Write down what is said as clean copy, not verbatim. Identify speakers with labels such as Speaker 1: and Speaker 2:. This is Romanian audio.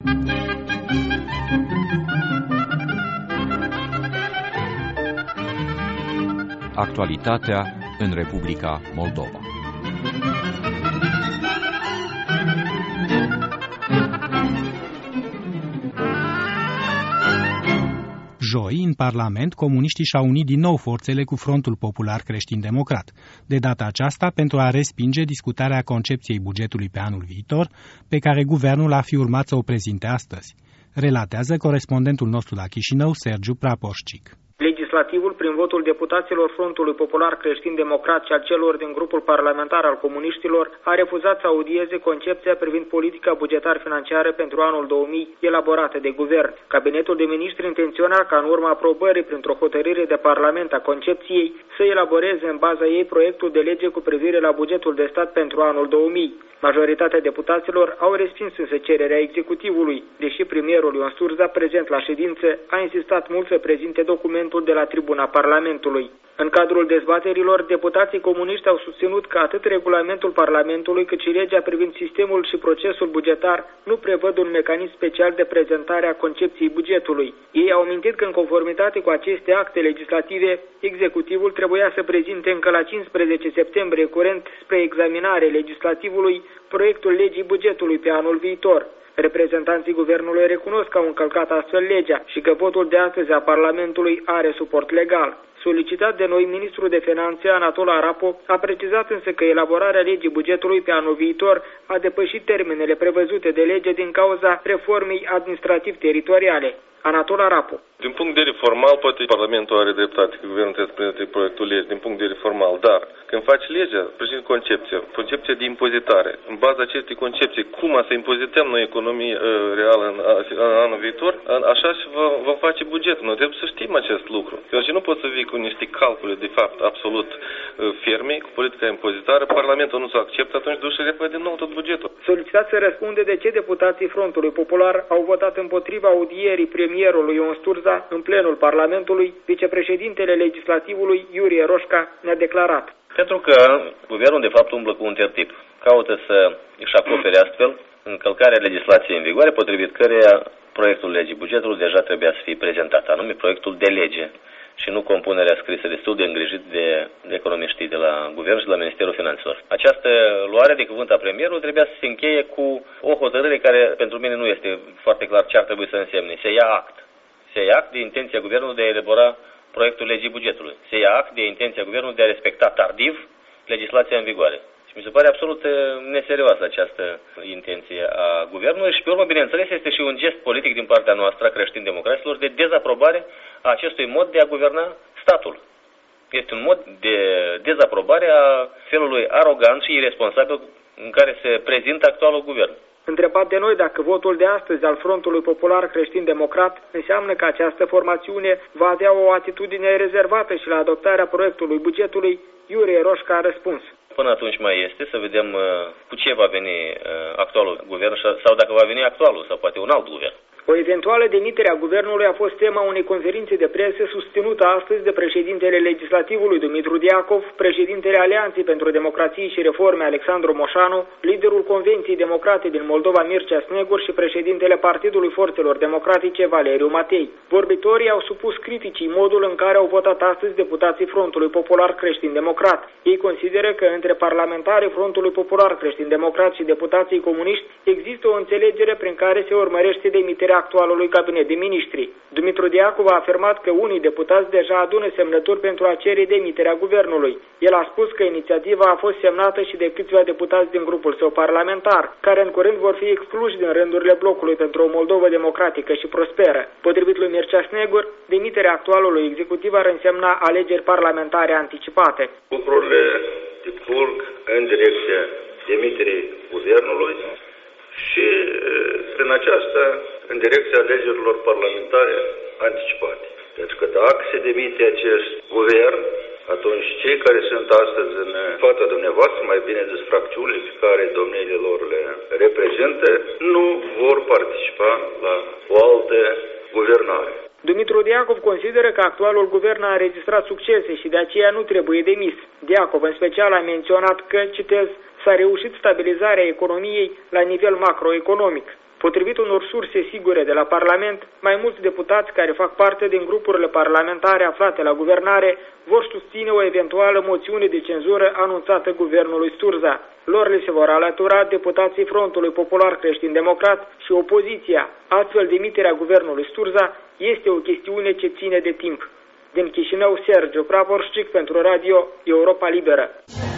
Speaker 1: Actualitatea în Republica Moldova.
Speaker 2: Joi, în Parlament, comuniștii și-au unit din nou forțele cu Frontul Popular Creștin-Democrat, de data aceasta pentru a respinge discutarea concepției bugetului pe anul viitor, pe care guvernul a fi urmat să o prezinte astăzi. Relatează corespondentul nostru la Chișinău, Sergiu Praporșcic.
Speaker 3: Legislativul, prin votul deputaților Frontului Popular Creștin-Democrat și al celor din grupul parlamentar al comuniștilor, a refuzat să audieze concepția privind politica bugetar-financiară pentru anul 2000 elaborată de guvern. Cabinetul de miniștri intenționa ca în urma aprobării printr-o hotărâre de parlament a concepției să elaboreze în baza ei proiectul de lege cu privire la bugetul de stat pentru anul 2000. Majoritatea deputaților au respins însă cererea executivului, deși premierul Ion Sturza, prezent la ședință, a insistat mult să prezinte documentul de la tribuna Parlamentului. În cadrul dezbaterilor, deputații comuniști au susținut că atât regulamentul Parlamentului cât și legea privind sistemul și procesul bugetar nu prevăd un mecanism special de prezentare a concepției bugetului. Ei au mintit că în conformitate cu aceste acte legislative, executivul trebuia să prezinte încă la 15 septembrie curent spre examinare legislativului proiectul legii bugetului pe anul viitor. Reprezentanții guvernului recunosc că au încălcat astfel legea și că votul de astăzi a Parlamentului are suport legal. Solicitat de noi, ministrul de Finanțe, Anatol Arapo, a precizat însă că elaborarea legii bugetului pe anul viitor a depășit termenele prevăzute de lege din cauza reformei administrativ-teritoriale. Anatol Arapo.
Speaker 4: Din punct de vedere formal, poate Parlamentul are dreptate, că guvernul trebuie să prezinte proiectul lege din punct de vedere formal, dar când faci legea, prezinți concepția de impozitare. În baza acestei concepții, cum să impozităm noi economie reală în anul viitor, așa și vom face bugetul. Noi trebuie să știm acest lucru. Deci nu poți să vii cu niște calcule, de fapt, absolut ferme, cu politica impozitară, Parlamentul nu se acceptă, atunci duci să refă din nou tot bugetul.
Speaker 3: Solicitat să răspunde de ce deputații Frontului Popular au votat împotriva audierii premierului Ion Sturza în plenul Parlamentului, vicepreședintele legislativului Iurie Roșca ne-a declarat.
Speaker 5: Pentru că guvernul de fapt umblă cu un tertip. Caută să își acopere astfel încălcarea legislației în vigoare, potrivit căreia proiectul legii bugetului deja trebuia să fie prezentat, anume proiectul de lege și nu compunerea scrisă destul de îngrijit de economiștii de la Guvern și de la Ministerul Finanțelor. Această luare de cuvânt a premierului trebuia să se încheie cu o hotărâre care pentru mine nu este foarte clar ce ar trebui să însemne. Se ia act. Se ia act de intenția Guvernului de a elabora proiectul legii bugetului. Se ia act de intenția Guvernului de a respecta tardiv legislația în vigoare. Și mi se pare absolut neserioasă această intenție a Guvernului și pe urmă, bineînțeles, este și un gest politic din partea noastră a creștin-democraților de dezaprobare a acestui mod de a guverna statul. Este un mod de dezaprobare a felului arogant și irresponsabil în care se prezintă actualul guvern.
Speaker 3: Întrebat de noi dacă votul de astăzi al Frontului Popular Creștin-Democrat înseamnă că această formațiune va avea o atitudine rezervată și la adoptarea proiectului bugetului, Iurie Roșca a răspuns.
Speaker 5: Până atunci mai este să vedem cu ce va veni actualul guvern sau dacă va veni actualul sau poate un alt guvern.
Speaker 3: O eventuală demitere a guvernului a fost tema unei conferințe de presă susținută astăzi de președintele legislativului Dumitru Diacov, președintele Alianței pentru Democrație și Reforme Alexandru Moșanu, liderul Convenției Democrate din Moldova Mircea Snegur și președintele Partidului Forțelor Democratice Valeriu Matei. Vorbitorii au supus criticii modul în care au votat astăzi deputații Frontului Popular Creștin-Democrat. Ei consideră că între parlamentarii Frontului Popular Creștin-Democrat și deputații comuniști există o înțelegere prin care se urmărește demiterea actualului cabinet de miniștri. Dumitru Diacov a afirmat că unii deputați deja adună semnături pentru a cere demiterea guvernului. El a spus că inițiativa a fost semnată și de câțiva deputați din grupul său parlamentar, care în curând vor fi excluși din rândurile blocului pentru o Moldovă democratică și prosperă. Potrivit lui Mircea Snegur, demiterea actualului executiv ar însemna alegeri parlamentare anticipate.
Speaker 6: Lucrurile decurg în direcția demiterii guvernului și prin aceasta în direcția alegerilor parlamentare anticipate. Deci că dacă se demite acest guvern, atunci cei care sunt astăzi în fața dumneavoastră, mai bine zis fracțiunile pe care domniile lor le reprezintă, nu vor participa la o altă guvernare.
Speaker 3: Dumitru Diacov consideră că actualul guvern a înregistrat succese și de aceea nu trebuie demis. Diacov în special a menționat că, citez, s-a reușit stabilizarea economiei la nivel macroeconomic. Potrivit unor surse sigure de la Parlament, mai mulți deputați care fac parte din grupurile parlamentare aflate la guvernare vor susține o eventuală moțiune de cenzură anunțată guvernului Sturza. Lor le se vor alătura deputații Frontului Popular Creștin-Democrat și opoziția. Astfel, demiterea guvernului Sturza este o chestiune ce ține de timp. Din Chișinău, Sergiu Praporșcic pentru Radio Europa Liberă.